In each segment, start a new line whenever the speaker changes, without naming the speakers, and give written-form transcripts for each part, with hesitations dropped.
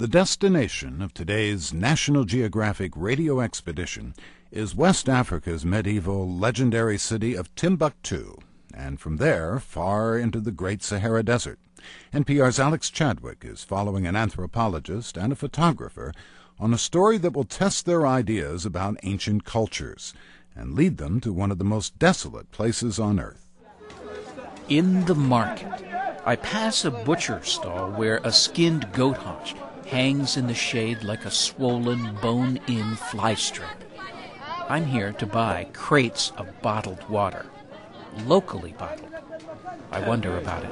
The destination of today's National Geographic radio expedition is West Africa's medieval legendary city of Timbuktu, and from there far into the Great Sahara Desert. NPR's Alex Chadwick is following an anthropologist and a photographer on a story that will test their ideas about ancient cultures and lead them to one of the most desolate places on Earth.
In the market, I pass a butcher stall where a skinned goat haunch hangs in the shade like a swollen, bone-in fly strip. I'm here to buy crates of bottled water, locally bottled. I wonder about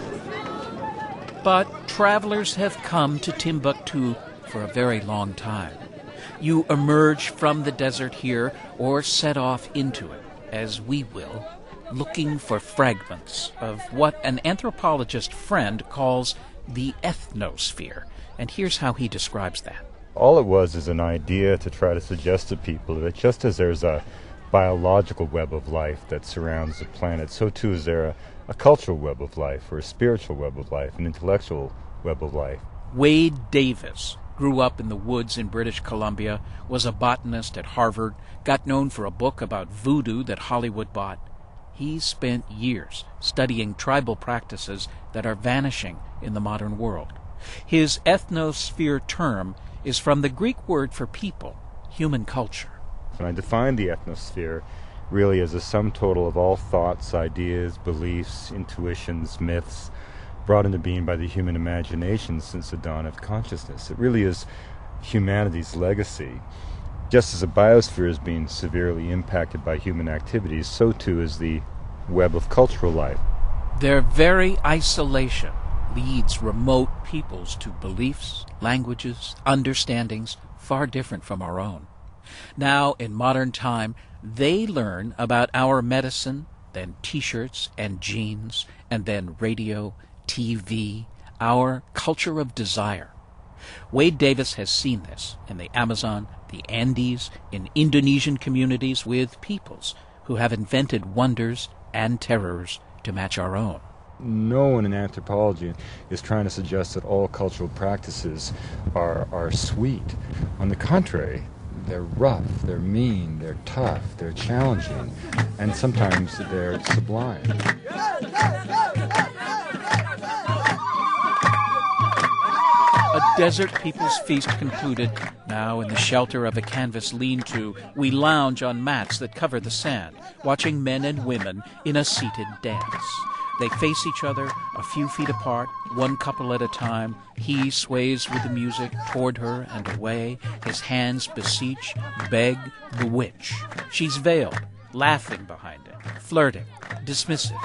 it. But travelers have come to Timbuktu for a very long time. You emerge from the desert here or set off into it, as we will, looking for fragments of what an anthropologist friend calls the ethnosphere. And here's how he describes that.
All it was is an idea to try to suggest to people that just as there's a biological web of life that surrounds the planet, so too is there a cultural web of life, or a spiritual web of life, an intellectual web of life.
Wade Davis grew up in the woods in British Columbia, was a botanist at Harvard, got known for a book about voodoo that Hollywood bought. He spent years studying tribal practices that are vanishing in the modern world. His ethnosphere term is from the Greek word for people, human culture.
And I define the ethnosphere really as a sum total of all thoughts, ideas, beliefs, intuitions, myths, brought into being by the human imagination since the dawn of consciousness. It really is humanity's legacy. Just as a biosphere is being severely impacted by human activities, so too is the web of cultural life.
Their very isolation leads remote peoples to beliefs, languages, understandings far different from our own. Now, in modern time, they learn about our medicine, then T-shirts and jeans, and then radio, TV, our culture of desire. Wade Davis has seen this in the Amazon, the Andes, in Indonesian communities with peoples who have invented wonders and terrors to match our own.
No one in anthropology is trying to suggest that all cultural practices are sweet. On the contrary, they're rough, they're mean, they're tough, they're challenging, and sometimes they're sublime.
A desert people's feast concluded. Now, in the shelter of a canvas lean-to, we lounge on mats that cover the sand, watching men and women in a seated dance. They face each other a few feet apart, one couple at a time. He sways with the music toward her and away. His hands beseech, beg, bewitch. She's veiled, laughing behind it, flirting, dismissive.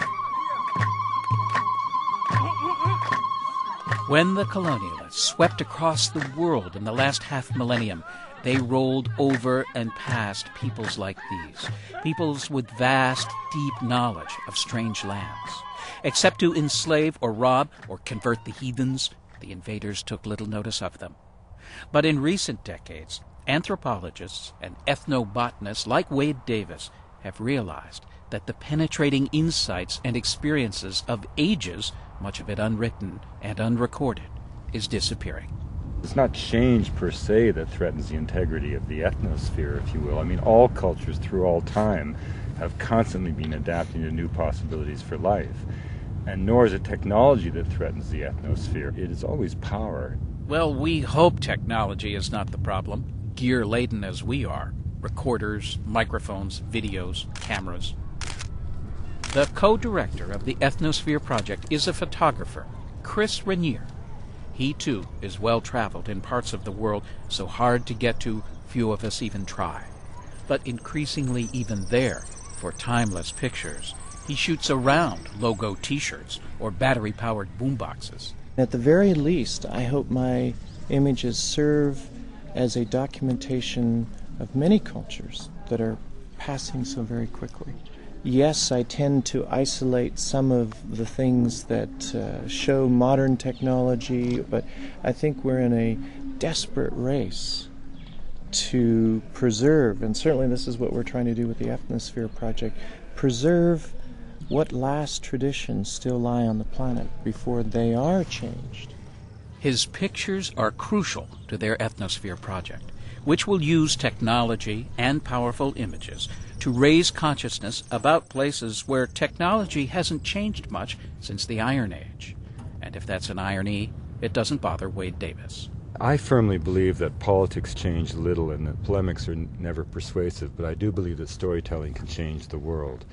When the colonialists swept across the world in the last half-millennium, they rolled over and past peoples like these, peoples with vast, deep knowledge of strange lands. Except to enslave or rob or convert the heathens, the invaders took little notice of them. But in recent decades, anthropologists and ethnobotanists like Wade Davis have realized that the penetrating insights and experiences of ages, much of it unwritten and unrecorded, is disappearing.
It's not change per se that threatens the integrity of the ethnosphere, if you will. I mean, all cultures through all time have constantly been adapting to new possibilities for life. And nor is it technology that threatens the ethnosphere. It is always power.
Well, we hope technology is not the problem, gear-laden as we are. Recorders, microphones, videos, cameras. The co-director of the Ethnosphere Project is a photographer, Chris Rainier. He, too, is well-traveled in parts of the world so hard to get to, few of us even try. But increasingly even there, for timeless pictures, he shoots around logo T-shirts or battery-powered boomboxes.
At the very least, I hope my images serve as a documentation of many cultures that are passing so very quickly. Yes, I tend to isolate some of the things that show modern technology, but I think we're in a desperate race to preserve, and certainly this is what we're trying to do with the Ethnosphere Project, preserve what last traditions still lie on the planet before they are changed.
His pictures are crucial to their Ethnosphere project, which will use technology and powerful images to raise consciousness about places where technology hasn't changed much since the Iron Age. And if that's an irony, it doesn't bother Wade Davis.
I firmly believe that politics change little and that polemics are never persuasive, but I do believe that storytelling can change the world.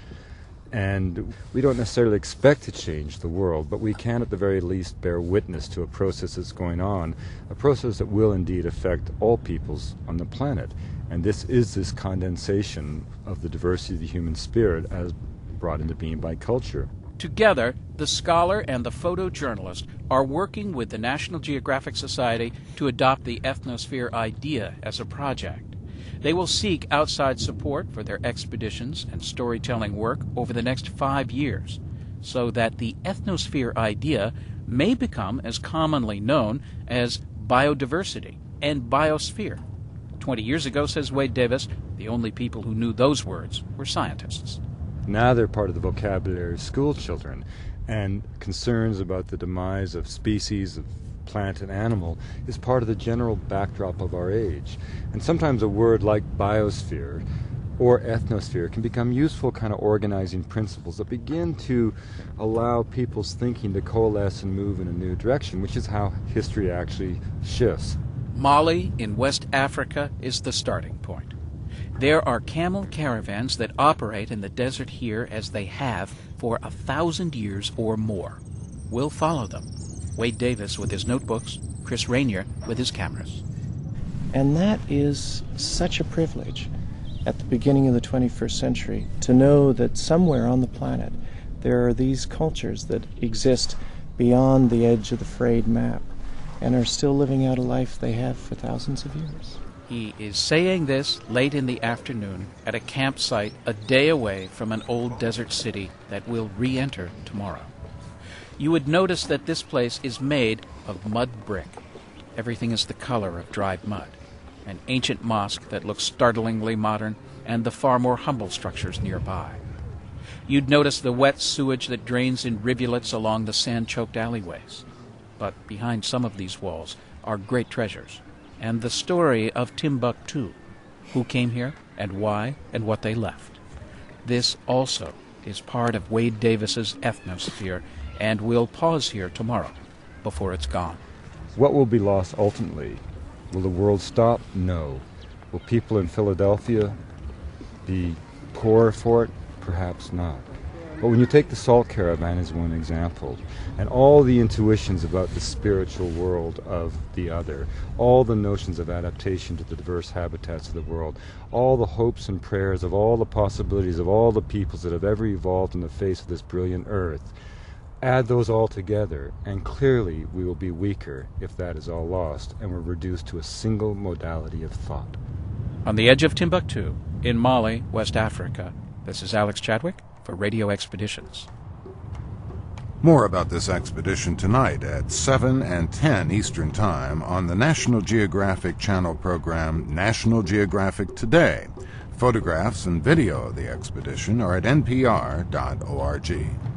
And we don't necessarily expect to change the world, but we can at the very least bear witness to a process that's going on, a process that will indeed affect all peoples on the planet. And this is this condensation of the diversity of the human spirit as brought into being by culture.
Together, the scholar and the photojournalist are working with the National Geographic Society to adopt the Ethnosphere idea as a project. They will seek outside support for their expeditions and storytelling work over the next 5 years, so that the Ethnosphere idea may become as commonly known as biodiversity and biosphere. 20 years ago, says Wade Davis, the only people who knew those words were scientists.
Now they're part of the vocabulary of school children, and concerns about the demise of species of plant and animal is part of the general backdrop of our age. And sometimes a word like biosphere or ethnosphere can become useful kind of organizing principles that begin to allow people's thinking to coalesce and move in a new direction, which is how history actually shifts.
Mali in West Africa is the starting point. There are camel caravans that operate in the desert here as they have for 1,000 years or more. We'll follow them. Wade Davis with his notebooks, Chris Rainier with his cameras.
And that is such a privilege at the beginning of the 21st century, to know that somewhere on the planet there are these cultures that exist beyond the edge of the frayed map and are still living out a life they have for thousands of years.
He is saying this late in the afternoon at a campsite a day away from an old desert city that we'll re-enter tomorrow. You would notice that this place is made of mud brick. Everything is the color of dried mud. An ancient mosque that looks startlingly modern, and the far more humble structures nearby. You'd notice the wet sewage that drains in rivulets along the sand-choked alleyways. But behind some of these walls are great treasures, and the story of Timbuktu, who came here, and why, and what they left. This also is part of Wade Davis's Ethnosphere, and we'll pause here tomorrow before it's gone.
What will be lost ultimately? Will the world stop? No. Will people in Philadelphia be poorer for it? Perhaps not. But when you take the salt caravan as one example, and all the intuitions about the spiritual world of the other, all the notions of adaptation to the diverse habitats of the world, all the hopes and prayers of all the possibilities of all the peoples that have ever evolved on the face of this brilliant earth, add those all together, and clearly we will be weaker if that is all lost, and we're reduced to a single modality of thought.
On the edge of Timbuktu, in Mali, West Africa, this is Alex Chadwick for Radio Expeditions.
More about this expedition tonight at 7 and 10 Eastern Time on the National Geographic Channel program National Geographic Today. Photographs and video of the expedition are at npr.org.